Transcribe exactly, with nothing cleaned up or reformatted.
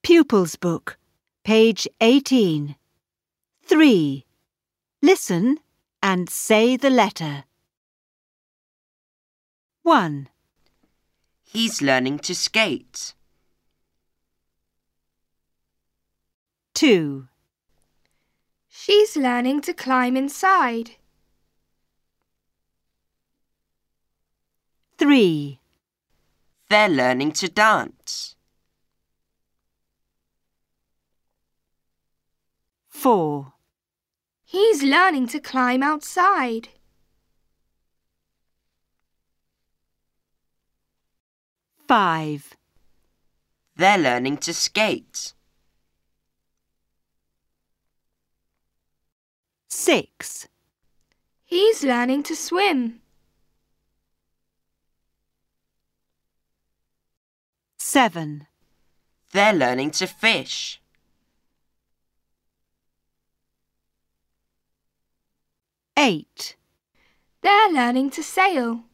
Pupils Book, page eighteen. three. Listen and say the letter. one. He's learning to skate. two. She's learning to climb inside. three. They're learning to dance. four. He's learning to climb outside. five. They're learning to skate. six. He's learning to swim. seven. They're learning to fish. eight. They're learning to sail.